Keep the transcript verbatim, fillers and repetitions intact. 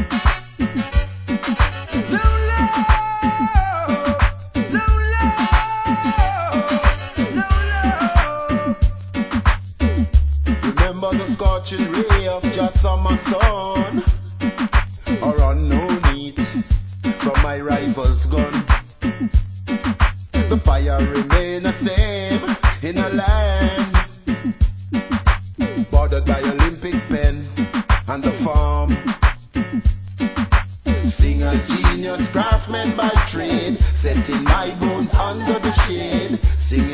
Remember the scorching ray of just summer sun, or unknown heat from my rival's gun. The fire remain the same in a land bordered by Olympic pen and the farm. Singer, genius, craftsman by trade, setting my bones under the shade. Singing